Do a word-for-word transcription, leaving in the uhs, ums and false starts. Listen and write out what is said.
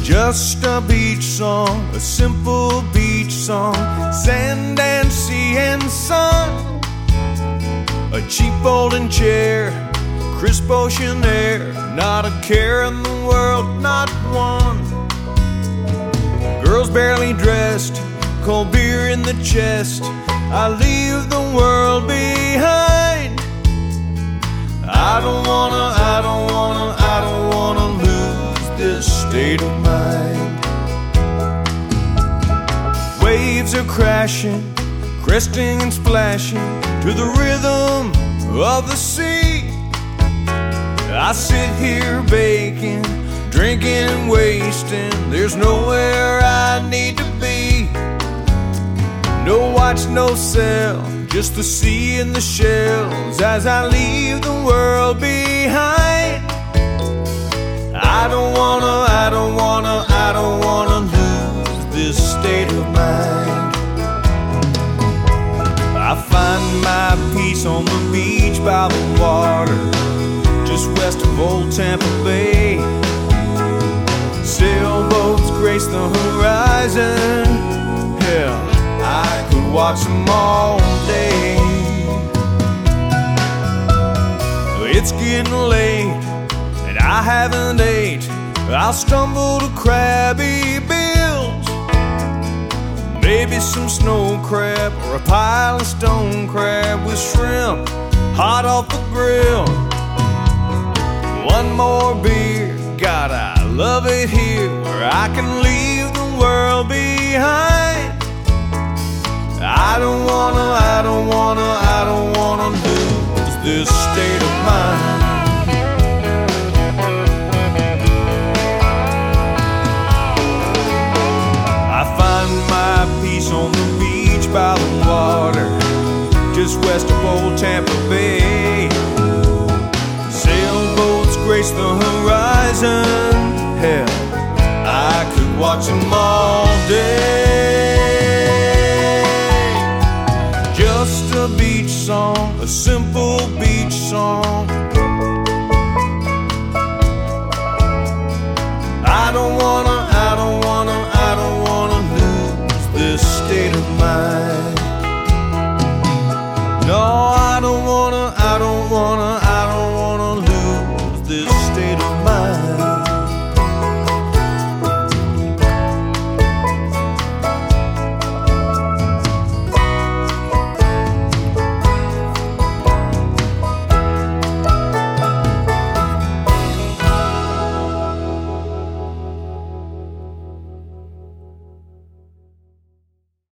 Just a beach song, a simple beach song, sand and sea and sun. A cheap folding chair, crisp ocean air, not a care in the world, not one. Girls barely dressed, cold beer in the chest, I leave the world behind. I don't wanna, I don't wanna, I don't wanna lose this state of mind. Waves are crashing, cresting and splashing to the rhythm of the sea. I sit here baking, drinking and wasting. There's nowhere I need to be. No watch, no cell, just the sea and the shells as I leave the world behind. I don't wanna, I don't wanna, I don't wanna lose this state of mind. I find my peace on the beach by the water, just west of old Tampa Bay. Sailboats grace the horizon, hell, I could watch them all day. It's getting late and I haven't ate. I'll stumble to Krabby Bill's, maybe some snow crab or a pile of stone crab with shrimp hot off the grill. One more beer, God, I love it here where I can leave the world behind. I don't wanna, I don't wanna, I don't wanna lose this state of mind. I find my peace on the beach by the water, just west of old Tampa Bay. Sailboats grace the horizon, hell, I could watch them all